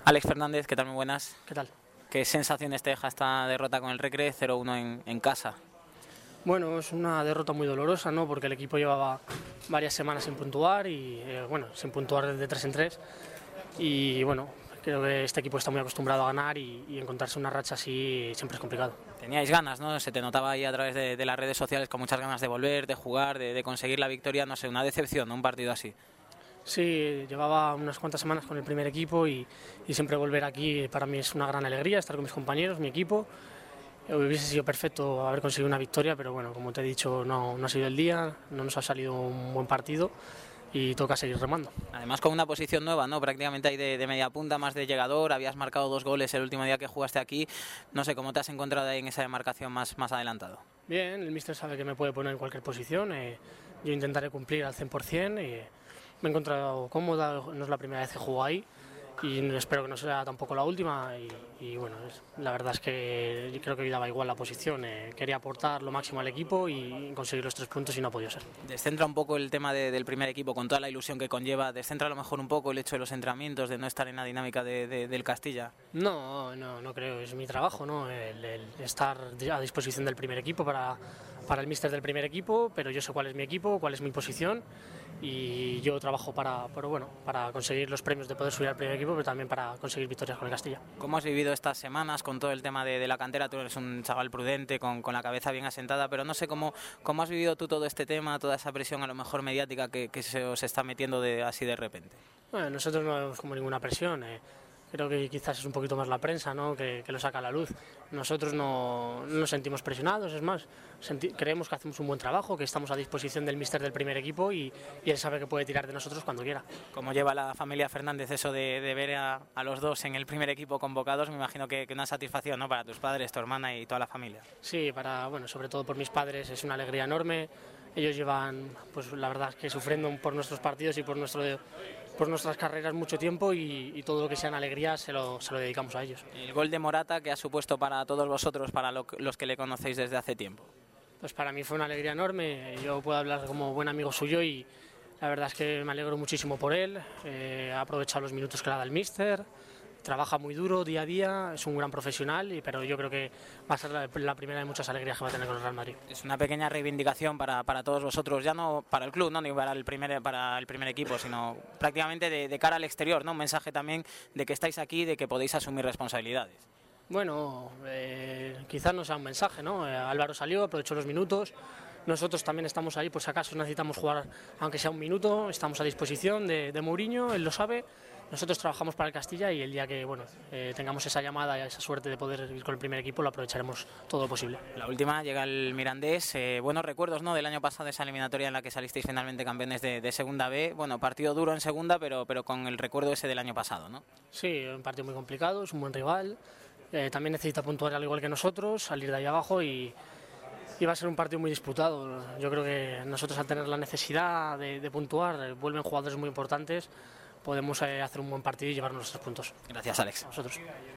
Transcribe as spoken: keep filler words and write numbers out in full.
Alex Fernández, ¿qué tal? Muy buenas. ¿Qué tal? ¿Qué sensaciones te deja esta derrota con el Recre cero uno en, en casa? Bueno, es una derrota muy dolorosa, ¿no? Porque el equipo llevaba varias semanas sin puntuar y, eh, bueno, sin puntuar de tres en tres. Y, bueno, creo que este equipo está muy acostumbrado a ganar y, y encontrarse una racha así siempre es complicado. Teníais ganas, ¿no? Se te notaba ahí a través de, de las redes sociales con muchas ganas de volver, de jugar, de, de conseguir la victoria. No sé, una decepción, ¿no? Un partido así. Sí, llevaba unas cuantas semanas con el primer equipo y, y siempre volver aquí para mí es una gran alegría, estar con mis compañeros, mi equipo. Hubiese sido perfecto haber conseguido una victoria, pero bueno, como te he dicho, no, no ha sido el día, no nos ha salido un buen partido y toca seguir remando. Además con una posición nueva, ¿no? Prácticamente ahí de, de media punta, más de llegador, habías marcado dos goles el último día que jugaste aquí. No sé, ¿cómo te has encontrado ahí en esa demarcación más, más adelantado? Bien, el míster sabe que me puede poner en cualquier posición, eh, yo intentaré cumplir al cien por cien, eh, me he encontrado cómoda, no es la primera vez que juego ahí y espero que no sea tampoco la última y, y bueno, es, la verdad es que yo creo que daba igual la posición, eh, quería aportar lo máximo al equipo y conseguir los tres puntos y no ha podido ser. Descentra un poco el tema de, del primer equipo con toda la ilusión que conlleva, descentra a lo mejor un poco el hecho de los entrenamientos, de no estar en la dinámica de, de, del Castilla. No, no, no creo, es mi trabajo, ¿no? el, el estar a disposición del primer equipo para, para el míster del primer equipo, pero yo sé cuál es mi equipo, cuál es mi posición y yo trabajo para, para, bueno, para conseguir los premios de poder subir al primer equipo, pero también para conseguir victorias con el Castilla. ¿Cómo has vivido estas semanas con todo el tema de, de la cantera? Tú eres un chaval prudente, con, con la cabeza bien asentada, pero no sé cómo, cómo has vivido tú todo este tema, toda esa presión a lo mejor mediática que, que se os está metiendo de, así de repente. Bueno, nosotros no vemos como ninguna presión, eh. Creo que quizás es un poquito más la prensa, ¿no? que, que lo saca a la luz. Nosotros no, no nos sentimos presionados, es más, senti creemos que hacemos un buen trabajo, que estamos a disposición del míster del primer equipo y, y él sabe que puede tirar de nosotros cuando quiera. Como lleva la familia Fernández eso de, de ver a, a los dos en el primer equipo convocados, me imagino que, que una satisfacción, ¿no? Para tus padres, tu hermana y toda la familia. Sí, para, bueno, sobre todo por mis padres es una alegría enorme. Ellos llevan, pues la verdad es que sufriendo por nuestros partidos y por nuestro por nuestras carreras mucho tiempo y, y todo lo que sean alegrías se lo, se lo dedicamos a ellos. El gol de Morata, ¿qué ha supuesto para todos vosotros, para lo, los que le conocéis desde hace tiempo? Pues para mí fue una alegría enorme, yo puedo hablar como buen amigo suyo y la verdad es que me alegro muchísimo por él, eh, ha aprovechado los minutos que le da el míster, trabaja muy duro día a día, es un gran profesional, pero yo creo que va a ser la, la primera de muchas alegrías que va a tener con el Real Madrid. Es una pequeña reivindicación para, para todos vosotros, ya no para el club, no ni para el primer, para el primer equipo, sino prácticamente de, de cara al exterior, ¿no? Un mensaje también de que estáis aquí, de que podéis asumir responsabilidades. Bueno, eh, quizás no sea un mensaje, ¿no? Eh, Álvaro salió, aprovechó los minutos. Nosotros también estamos ahí, por si acaso necesitamos jugar, aunque sea un minuto, estamos a disposición de, de Mourinho, él lo sabe. Nosotros trabajamos para el Castilla y el día que bueno, eh, tengamos esa llamada y esa suerte de poder ir con el primer equipo, lo aprovecharemos todo lo posible. La última llega el Mirandés, eh, buenos recuerdos, ¿no? Del año pasado, esa eliminatoria en la que salisteis finalmente campeones de, de Segunda B. Bueno, partido duro en Segunda, pero, pero con el recuerdo ese del año pasado, ¿no? Sí, un partido muy complicado, es un buen rival. Eh, también necesita puntuar al igual que nosotros, salir de ahí abajo y, y va a ser un partido muy disputado. Yo creo que nosotros al tener la necesidad de, de puntuar, eh, vuelven jugadores muy importantes, podemos eh, hacer un buen partido y llevarnos los tres puntos. Gracias, Alex. A vosotros.